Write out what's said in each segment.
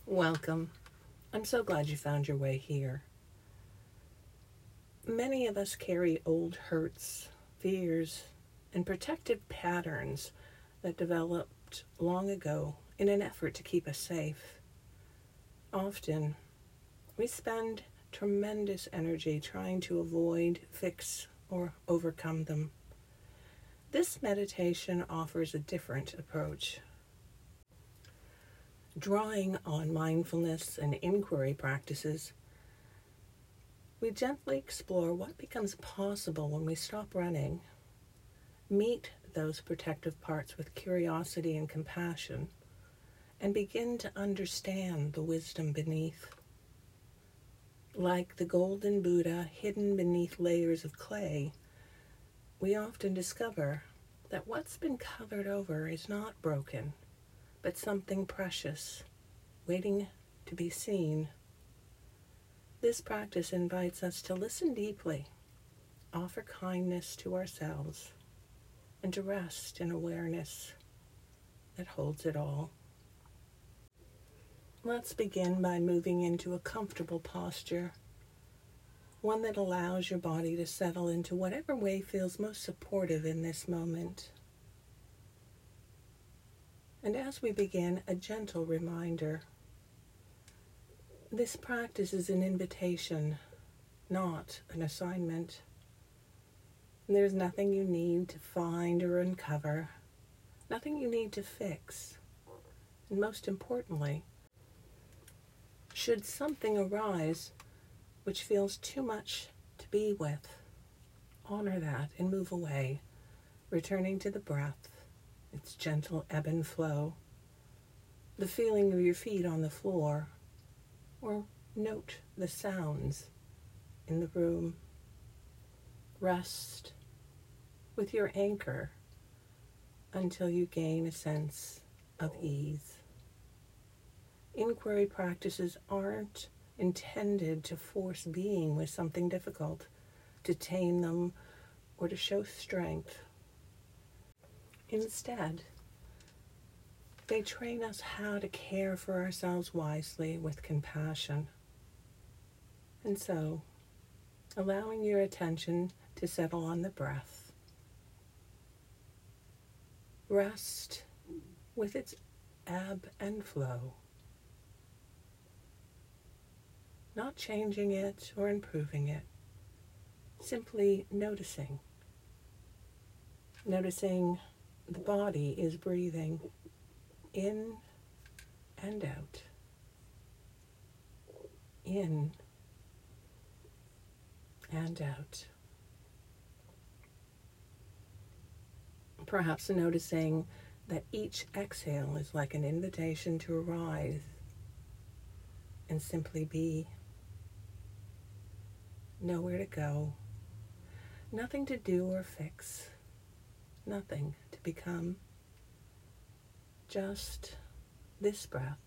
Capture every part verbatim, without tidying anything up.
Welcome. I'm so glad you found your way here. Many of us carry old hurts, fears, and protective patterns that developed long ago in an effort to keep us safe. Often, we spend tremendous energy trying to avoid, fix, or overcome them. This meditation offers a different approach. Drawing on mindfulness and inquiry practices, we gently explore what becomes possible when we stop running, meet those protective parts with curiosity and compassion, and begin to understand the wisdom beneath. Like the golden Buddha hidden beneath layers of clay, we often discover that what's been covered over is not broken, but something precious, waiting to be seen. This practice invites us to listen deeply, offer kindness to ourselves, and to rest in awareness that holds it all. Let's begin by moving into a comfortable posture, one that allows your body to settle into whatever way feels most supportive in this moment. And as we begin, a gentle reminder. This practice is an invitation, not an assignment. There's nothing you need to find or uncover, nothing you need to fix. And most importantly, should something arise which feels too much to be with, honor that and move away, returning to the breath, its gentle ebb and flow, the feeling of your feet on the floor, or note the sounds in the room. Rest with your anchor until you gain a sense of ease. Inquiry practices aren't intended to force being with something difficult, to tame them, or to show strength. Instead, they train us how to care for ourselves wisely with compassion. And so, allowing your attention to settle on the breath. Rest with its ebb and flow. Not changing it or improving it, simply noticing. Noticing the body is breathing in and out, in and out. Perhaps noticing that each exhale is like an invitation to arise and simply be. Nowhere to go, nothing to do or fix, nothing to become, just this breath.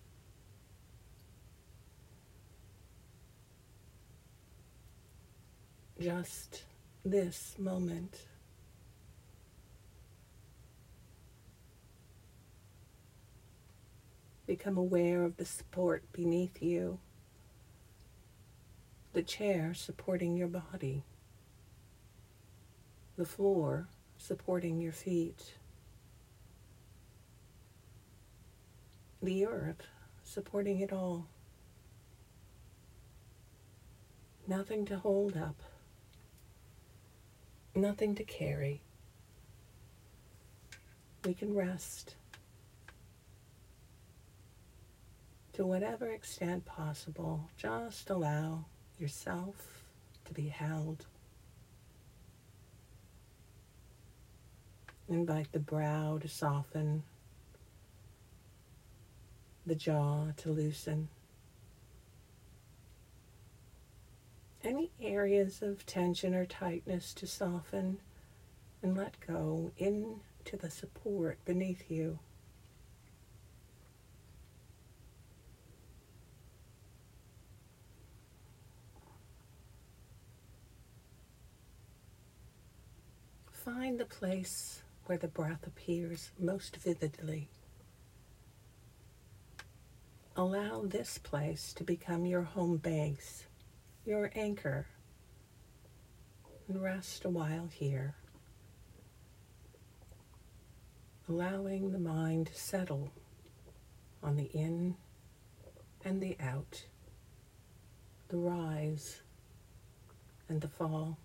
Just this moment. Become aware of the support beneath you, the chair supporting your body, the floor supporting your feet, the earth supporting it all. Nothing to hold up, nothing to carry. We can rest to whatever extent possible. Just allow yourself to be held. Invite the brow to soften, the jaw to loosen. Any areas of tension or tightness to soften and let go into the support beneath you. Find the place where the breath appears most vividly. Allow this place to become your home base, your anchor, and rest a while here, allowing the mind to settle on the in and the out, the rise and the fall.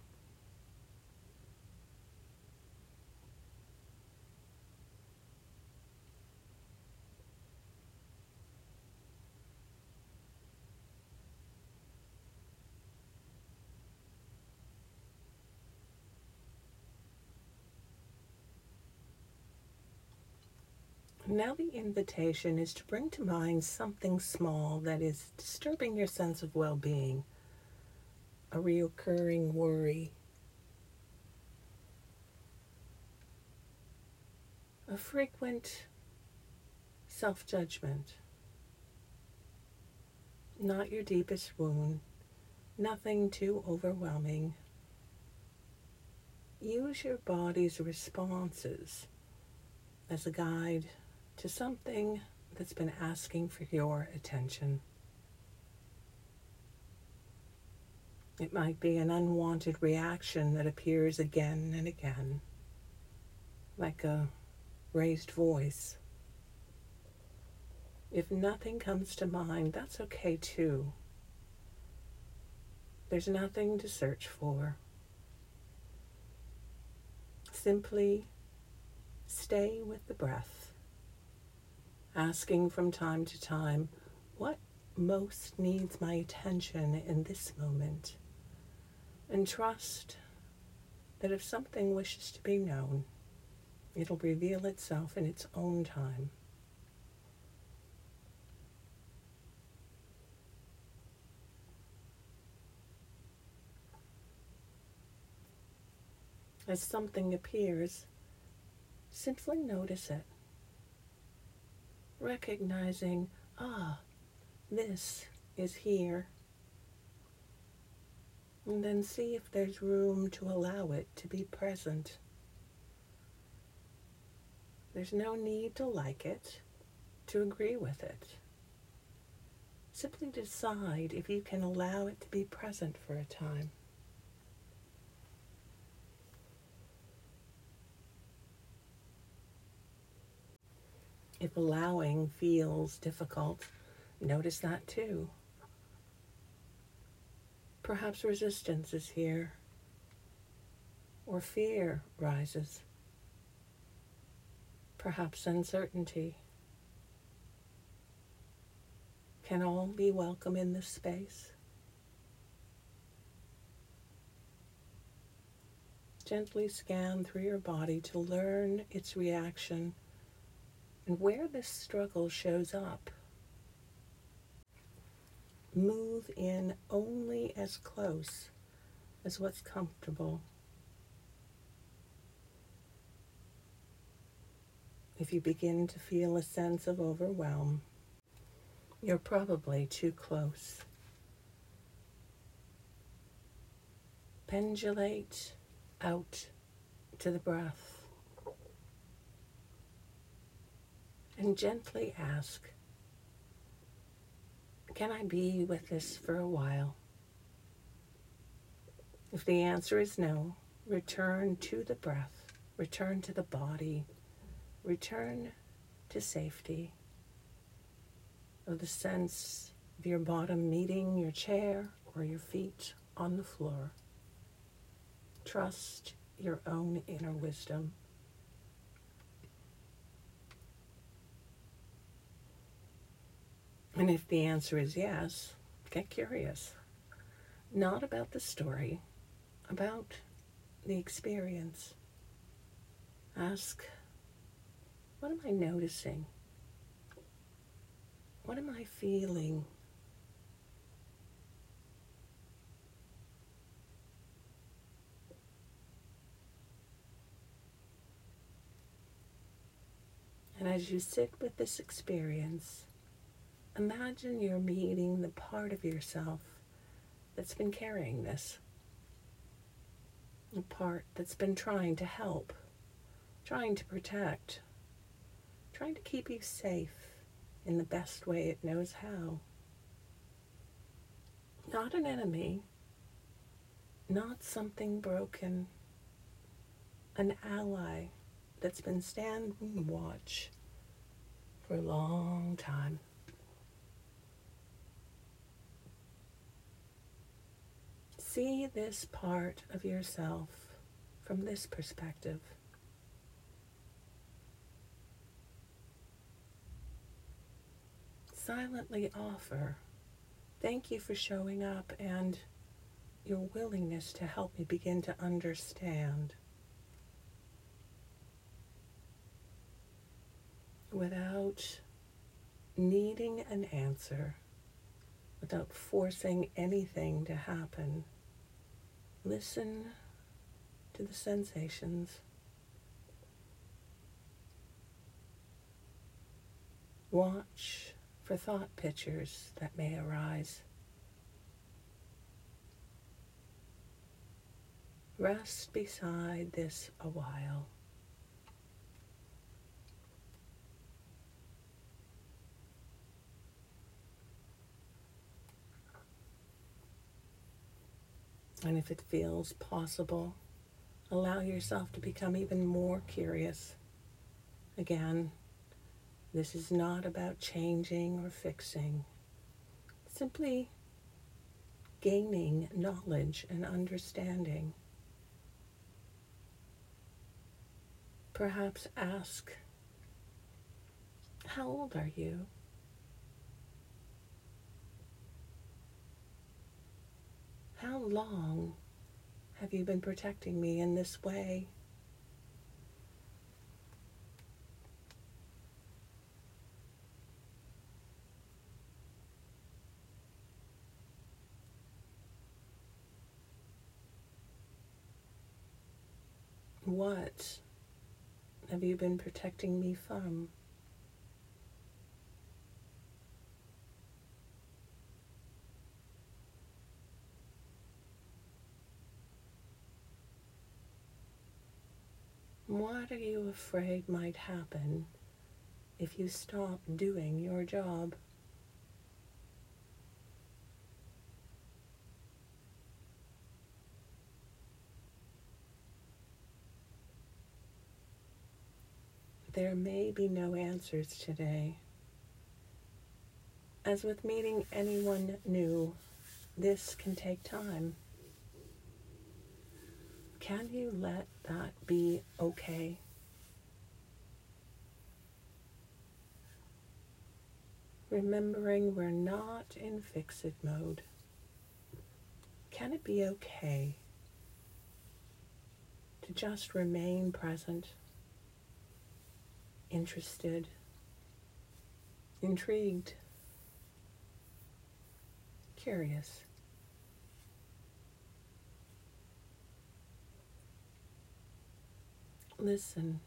Now the invitation is to bring to mind something small that is disturbing your sense of well-being, a reoccurring worry, a frequent self-judgment, not your deepest wound, nothing too overwhelming. Use your body's responses as a guide to something that's been asking for your attention. It might be an unwanted reaction that appears again and again, like a raised voice. If nothing comes to mind, that's okay too. There's nothing to search for. Simply stay with the breath, asking from time to time, what most needs my attention in this moment? And trust that if something wishes to be known, it'll reveal itself in its own time. As something appears, simply notice it, recognizing, ah, this is here. And then see if there's room to allow it to be present. There's no need to like it, to agree with it. Simply decide if you can allow it to be present for a time. If allowing feels difficult, notice that too. Perhaps resistance is here, or fear rises. Perhaps uncertainty. Can all be welcome in this space? Gently scan through your body to learn its reaction and where this struggle shows up. Move in only as close as what's comfortable. If you begin to feel a sense of overwhelm, you're probably too close. Pendulate out to the breath and gently ask, can I be with this for a while? If the answer is no, return to the breath, return to the body, return to safety, of the sense of your bottom meeting your chair or your feet on the floor. Trust your own inner wisdom. And if the answer is yes, get curious. Not about the story, about the experience. Ask, what am I noticing? What am I feeling? And as you sit with this experience, imagine you're meeting the part of yourself that's been carrying this. A part that's been trying to help, trying to protect, trying to keep you safe in the best way it knows how. Not an enemy, not something broken, an ally that's been standing watch for a long time. See this part of yourself from this perspective. Silently offer, thank you for showing up and your willingness to help me begin to understand. Without needing an answer, without forcing anything to happen, listen to the sensations. Watch for thought pictures that may arise. Rest beside this a while. And if it feels possible, allow yourself to become even more curious. Again, this is not about changing or fixing, simply gaining knowledge and understanding. Perhaps ask, how old are you? How long have you been protecting me in this way? What have you been protecting me from? What are you afraid might happen if you stop doing your job? There may be no answers today. As with meeting anyone new, this can take time. Can you let that be okay? Remembering we're not in fix-it mode. Can it be okay to just remain present, interested, intrigued, curious? Listen.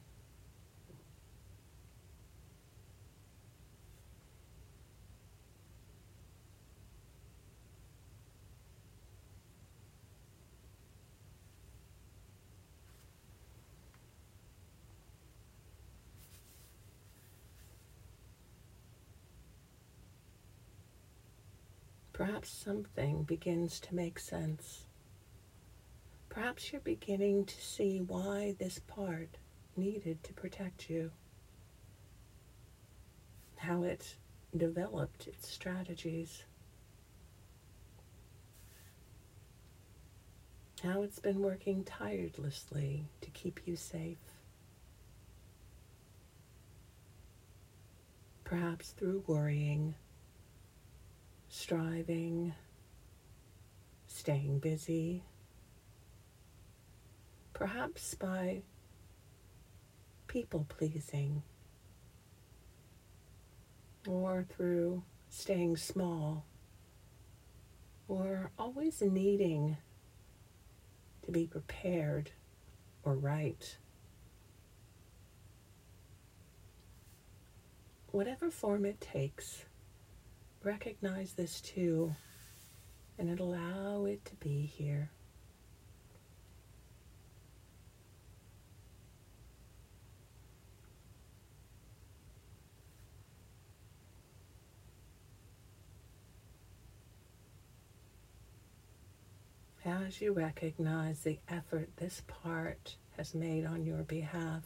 Perhaps something begins to make sense. Perhaps you're beginning to see why this part needed to protect you, how it developed its strategies, how it's been working tirelessly to keep you safe. Perhaps through worrying, striving, staying busy, perhaps by people-pleasing, or through staying small, or always needing to be prepared or right. Whatever form it takes, recognize this too, and allow it to be here. As you recognize the effort this part has made on your behalf,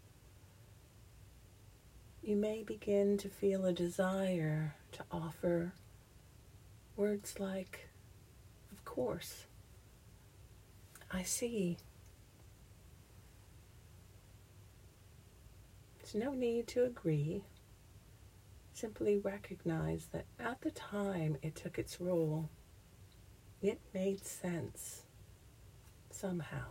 you may begin to feel a desire to offer words like, "Of course, I see." There's no need to agree. Simply recognize that at the time it took its role, it made sense somehow.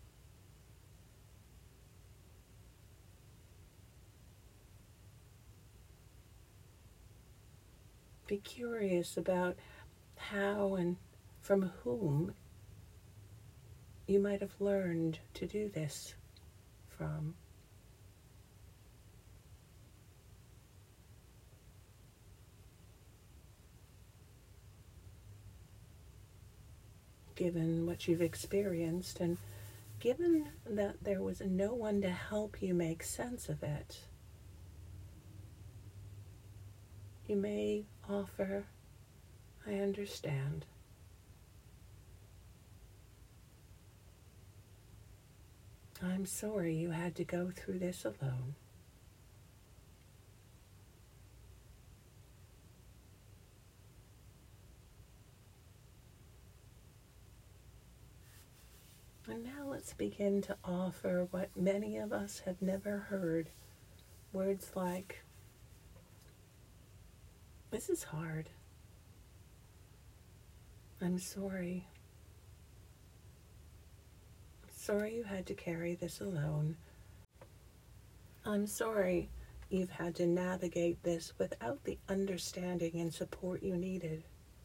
Be curious about how and from whom you might have learned to do this from. Given what you've experienced, and given that there was no one to help you make sense of it, you may offer, "I understand. I'm sorry you had to go through this alone. And now let's begin to offer what many of us have never heard. Words like, "This is hard. I'm sorry. I'm sorry you had to carry this alone. I'm sorry you've had to navigate this without the understanding and support you needed.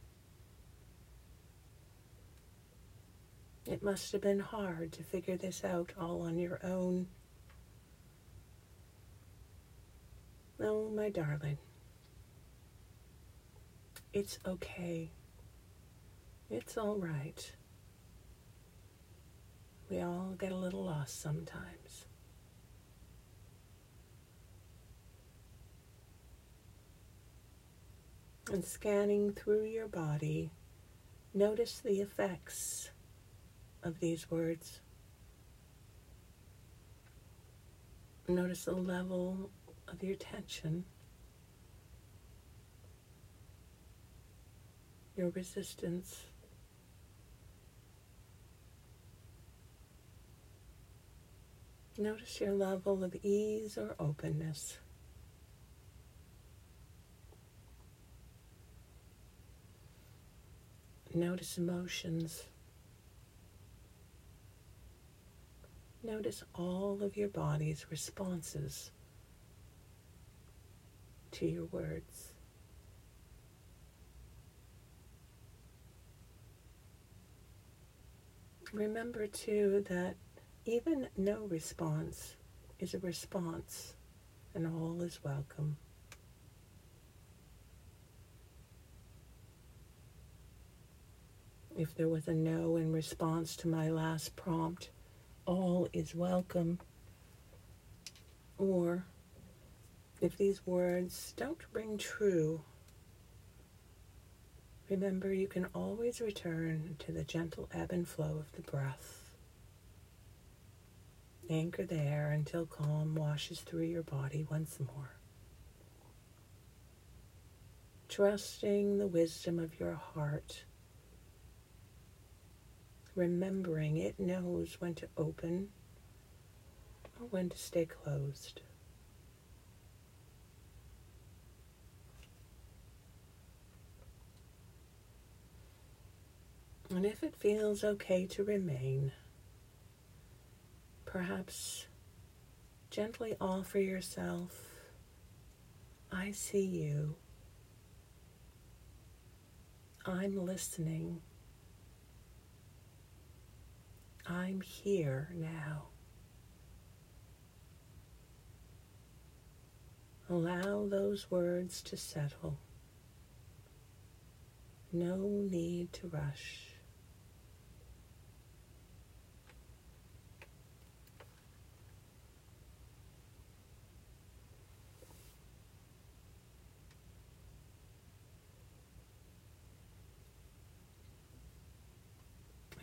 It must have been hard to figure this out all on your own. Oh, my darling, it's okay. It's all right. We all get a little lost sometimes." And scanning through your body, notice the effects of these words. Notice the level of your tension, your resistance. Notice your level of ease or openness. Notice emotions. Notice all of your body's responses to your words. Remember, too, that even no response is a response, and all is welcome. If there was a no in response to my last prompt, all is welcome. Or if these words don't ring true, remember you can always return to the gentle ebb and flow of the breath. Anchor there until calm washes through your body once more. Trusting the wisdom of your heart, remembering it knows when to open or when to stay closed. And if it feels okay to remain, perhaps gently offer yourself, "I see you. I'm listening. I'm here now." Allow those words to settle. No need to rush.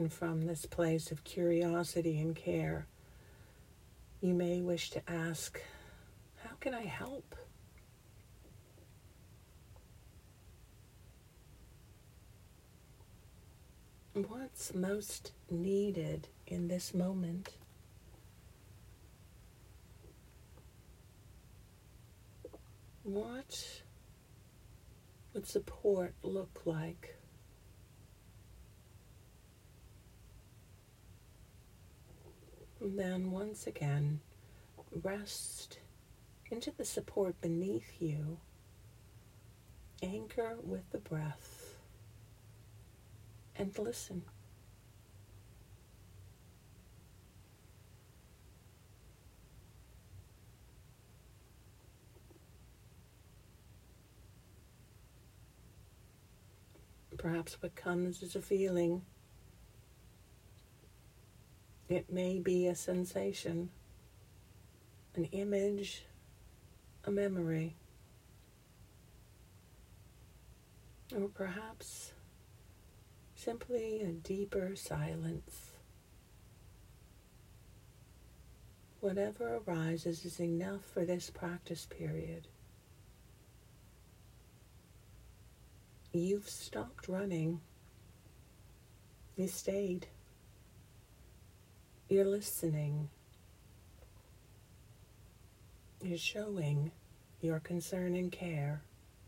And from this place of curiosity and care, you may wish to ask, how can I help? What's most needed in this moment? What would support look like? And then once again, rest into the support beneath you. Anchor with the breath and listen. Perhaps what comes is a feeling. It may be a sensation, an image, a memory, or perhaps simply a deeper silence. Whatever arises is enough for this practice period. You've stopped running. You stayed. You're listening. You're showing your concern and care.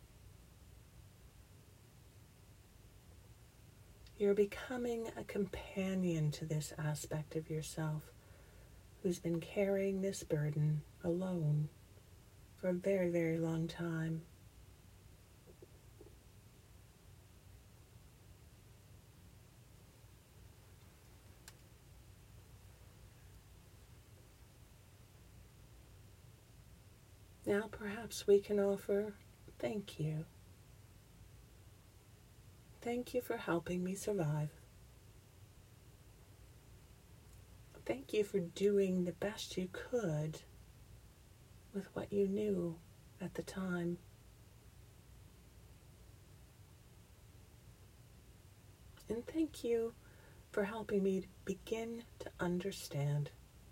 You're becoming a companion to this aspect of yourself who's been carrying this burden alone for a very, very long time. Now perhaps we can offer thank you. Thank you for helping me survive. Thank you for doing the best you could with what you knew at the time. And thank you for helping me to begin to understand.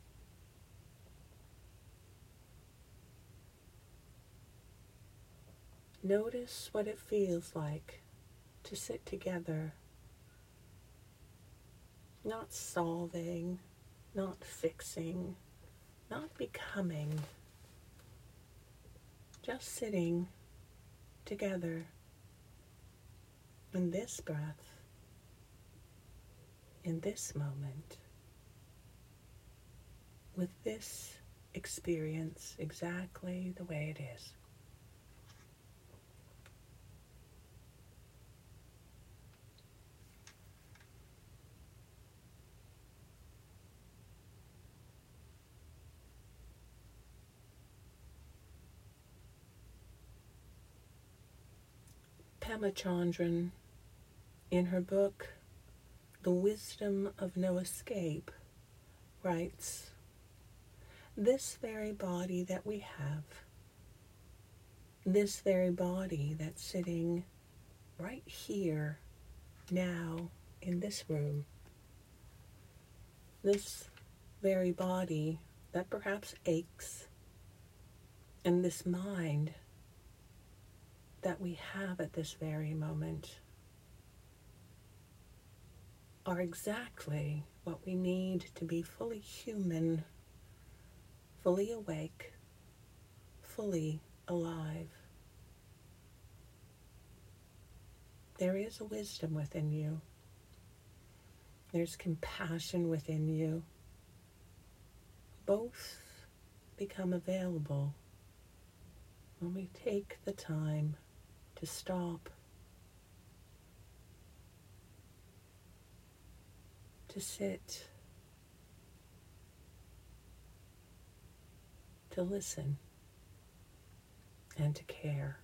Notice what it feels like to sit together, not solving, not fixing, not becoming, just sitting together in this breath, in this moment, with this experience exactly the way it is. Pema Chödrön, in her book, The Wisdom of No Escape, writes, this very body that we have, this very body that's sitting right here, now, in this room, this very body that perhaps aches, and this mind that we have at this very moment are exactly what we need to be fully human, fully awake, fully alive. There is a wisdom within you. There's compassion within you. Both become available when we take the time to stop, to sit, to listen, and to care.